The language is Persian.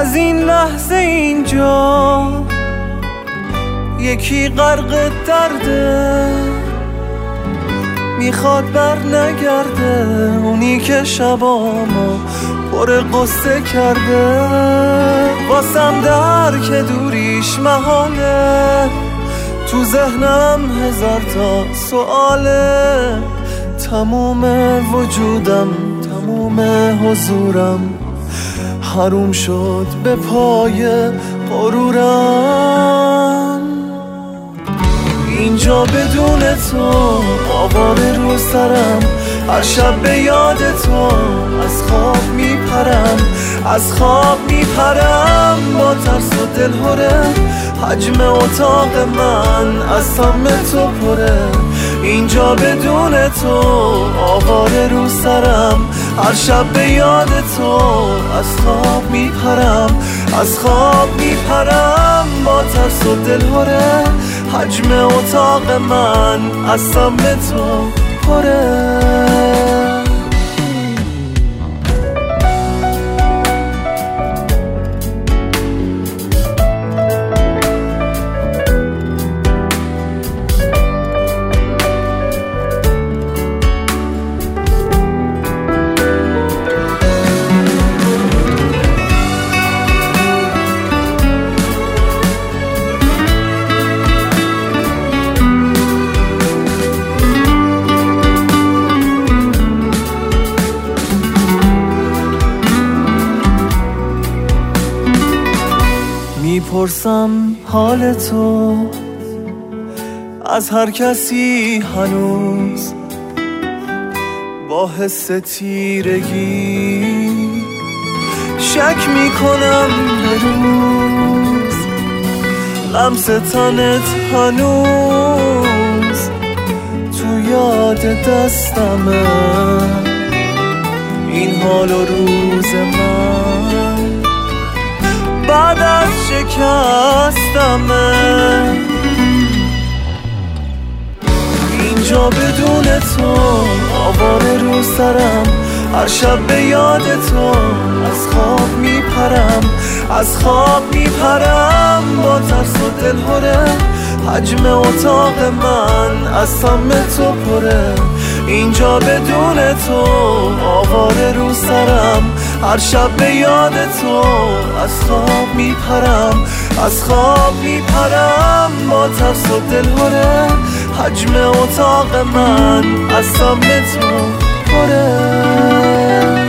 از این لحظه اینجا یکی غرق درده، میخواد بر نگرده، اونی که شبامو پر قصه کرده. واسم درک دوریش محاله، تو ذهنم هزار تا سواله. تموم وجودم، تموم حضورم حروم شد به پای غرورم. اینجا بدون تو آواره رو سرم، هر شب به یاد تو از خواب میپرم، از خواب میپرم با ترس و دلهوره. حجم اتاق من از سم تو پره، اینجا بدون تو آواره رو سرم، هر شب به یاد تو از خواب میپرم، از خواب میپرم با ترس و دلهوره. حجم اتاق من از سم تو پره. میپرسم حال تو از هر کسی هنوز، با حس تیرگی شک میکنم به روز. لمس تنت هنوز تو یاد دستمه، این حال و روز من بعد از شکستمه. اینجا بدون تو آواره رو سرم، هر شب به یاد تو از خواب میپرم، از خواب میپرم با ترس و دلهوره. حجم اتاق من از سم تو پره، اینجا بدون تو آواره رو سرم، هر شب به یاد تو از خواب میپرم، از خواب میپرم با ترس و دلهوره. حجم اتاق من از سم تو پره.